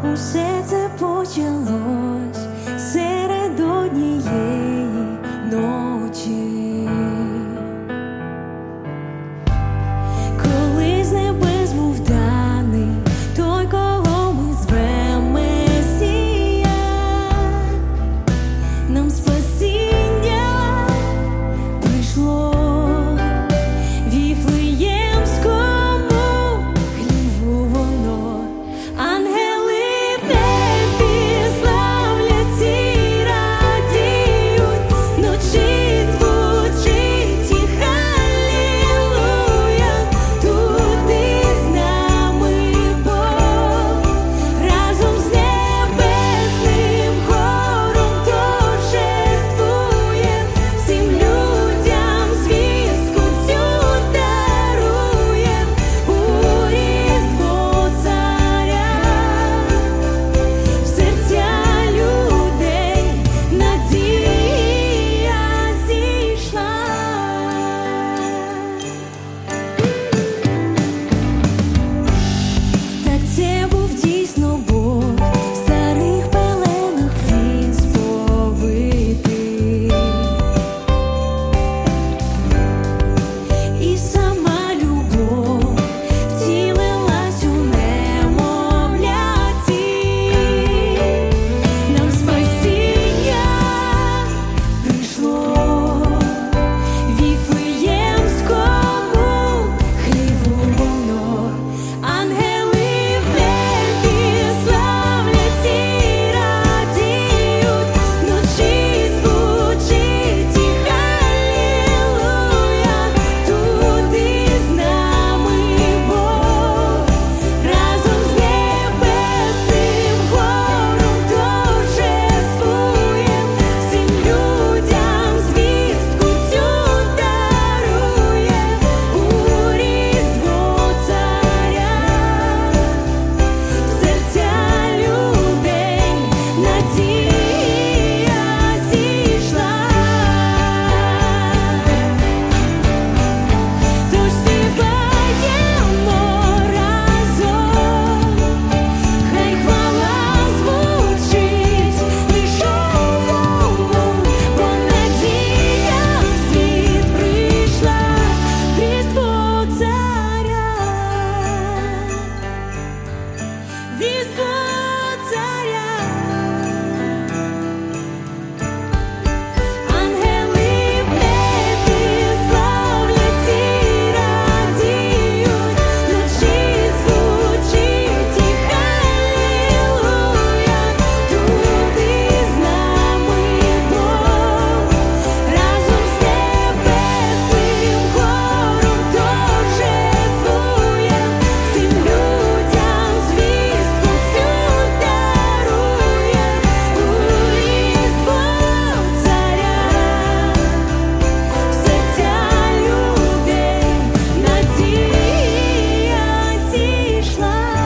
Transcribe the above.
Усе це почалось серед однієї ночі, коли з небес був даний той, кого ми звемо Месія. Нам спасіння прийшло в Віфлеємському хліву воно. Ангели в небі славлять і радіють, вночі звучить їх алілуя. Тут із нами Бог, разом з небесним хором торжествує, всім людям звістку цю дарує у Різдво Царя. В серця людей надія зійшла. Так це був дійсно Бог, в старих пеленах він сповитий. І сама любов втілилась у немовляті. Нам спасіння прийшло в Віфлеємському хліву воно. Ангели в небі славлять і радіють, вночі звучить їх алілуя. Тут із нами Бог, разом з небесним хором торжествує, всім людям звістку цю дарує у Різдво Царя. В серця людей надія зійшла. Тож співаємо разом, хай хвала звучить лиш одному, бо надія в світ прийшла в Різдво Царя. В Різдво Царя. Ангели в небі славлять і радіють, вночі звучить їх алілуя. Тут із нами Бог, разом з небесним хором торжествує, всім людям звістку цю дарує у Різдво Царя. В серця людей надія зійшла.